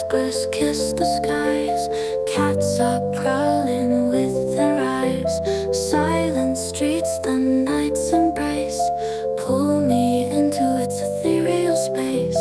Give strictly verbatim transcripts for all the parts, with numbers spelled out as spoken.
whiskers kiss the skies. Cats are prowling with their eyes. Silent streets, the night's embrace. Pull me into its ethereal space.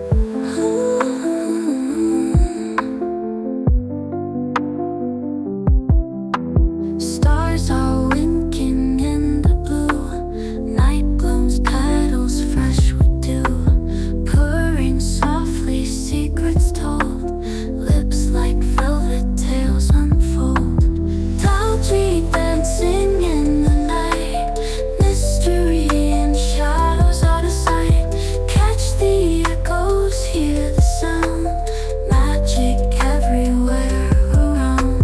Stars are winking in the blue. Night blooms petals fresh with dew. Purring softly, secrets told. Lips like velvet, tales unfold. Loudly dancing in the night. Mystery and shadows out of sight. Catch the echoes, hear the sound. Magic everywhere around.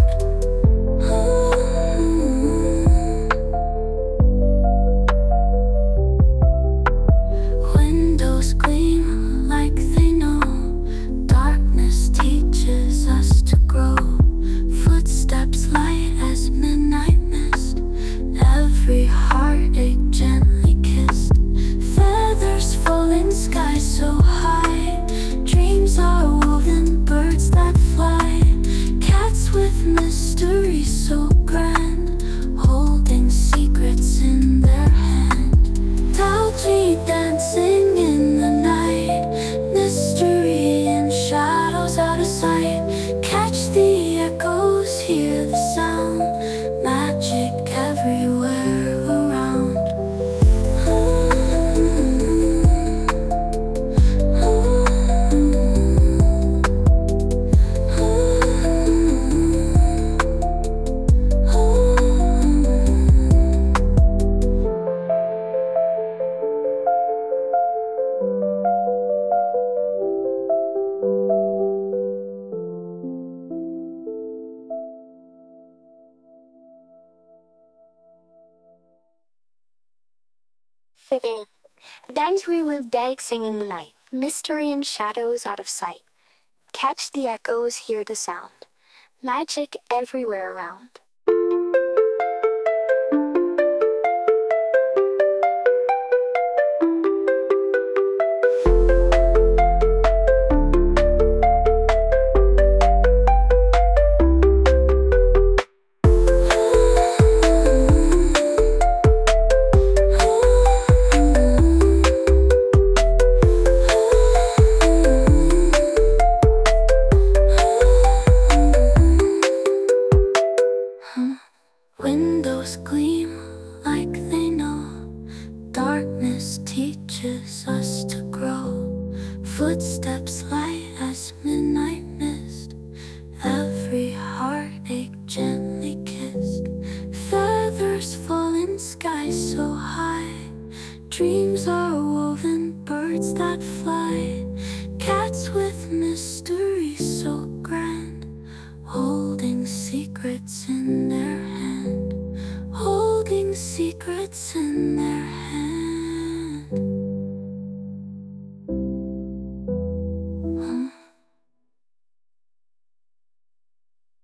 Windows gleam like they know. Darkness teaches us to grow. Footsteps light as midnight mist. Every heartache gently kissed. Feathers fall in sky so high. Dreams are woven, birds that fly. Cats with mystery so grand. Holding secrets in their hand. Loudly dancing in the night. Mystery and shadows out of sight. Catch the echoes, hear the sound. Magic everywhere around. Fitting. Dance we live dancing in the night. Mystery and shadows out of sight. Catch the echoes, hear the sound. Magic everywhere around. Windows gleam like they know. Darkness teaches us to grow. Footsteps light as midnight mist. Every heartache gently kissed. Feathers fall in sky so high. Dreams are woven, birds that fly. Cats with mystery so grand. Holding secrets in their hand. Holding secrets in their hand.